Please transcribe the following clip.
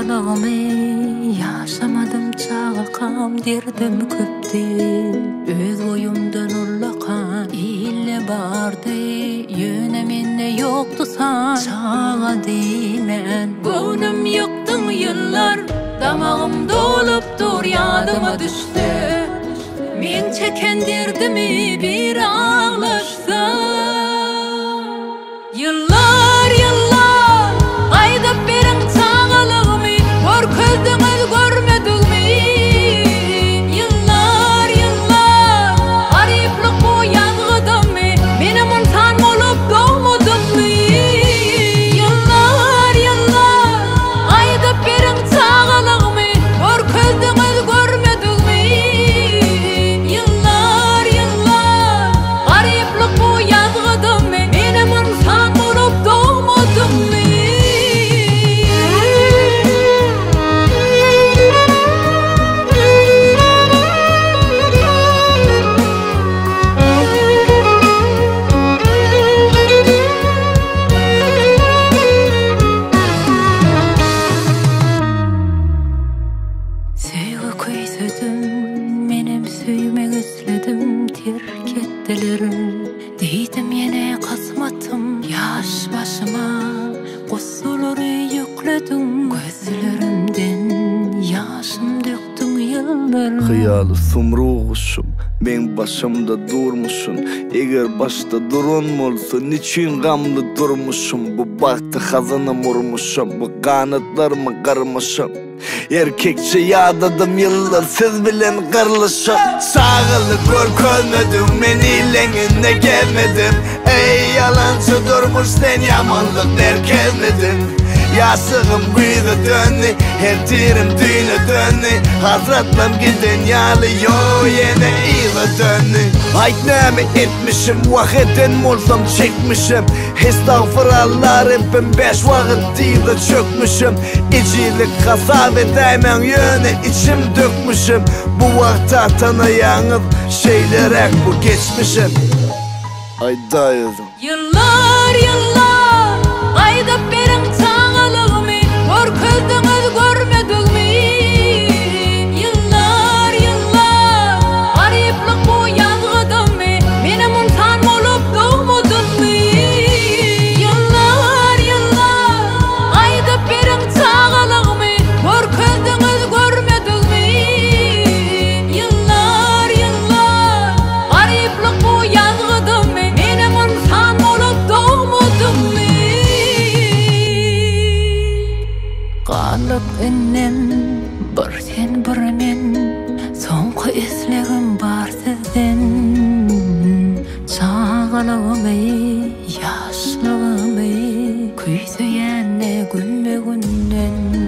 çağalığımı yaşamadım çağakam derdim köpti öz boyumdan ullakan ille bardı yöneminde yoktu san çağa deymen gönlüm yıktın yıllar damağım dolup dur yadıma düştü men çeken derdimi bir ağlaşsa yıllar yıllar ayda berin çağalığımı gör közdüňiz görmedikmi yıllar yıllar gariplik bu ýazgydymmy menem insan bolup doğmadymmy yıllar yıllar ayda berin çağalığımı gör közdüňiz görmedikmi yıllar yıllar gariplik bu ýazgydymmy menem insan bolup doğmadymmy Sevgi köýsedim, menem söýmek isledim, terk etdiler. Diýdim ýene kasmatym, ýaş başyma, gossulary ýükledim, gözlerimden ýaşym döktüň ýyllar. Hıyalı sumruğuşum, men başımda durmuşum. Eger başta durun bolsa, niçin gamlı durmuşum? Bu baktı hazanım urmuşum, bu kanatlarımı kırmışım. Erkekçe yadadım yıllar, siz bilen kırlışım. Sağılı gör kölmedim, men ileňine gelmedim. Ey yalancı durmuş, sen yamanlık derkezmedin. Yasığım güýde dönni, her tirim düýne dönni. Hazratlam giden ýaly yo ýene ýyla dönni. Aýt näme etmişim, wagtden bolsam çekmişim. Estağfurallah Rabbim, 5 wagt diýde çökmüşim. İçilik hasap edäýmen ýöne içim dökmüşim. Bu wagtda tanaýaňyz şeýlerek bu geçmişim. Aýdaýyzym Yıllar yıllar ayda berin çağalığımı gör közdüňiz görmedikmi yıllar yıllar gariplik bu ýazgydymmy menem insan bolup doğmadymmy yıllar yıllar ayda berin çağalığımı gör közdüňiz görmedikmi yıllar yıllar gariplik bu ýazgydymmy menem insan bolup doğmadymmy galyp innem bir sen bir men soňky eslegim bar sizden çağalygamy ýaşlygamy küýseýänne günme günden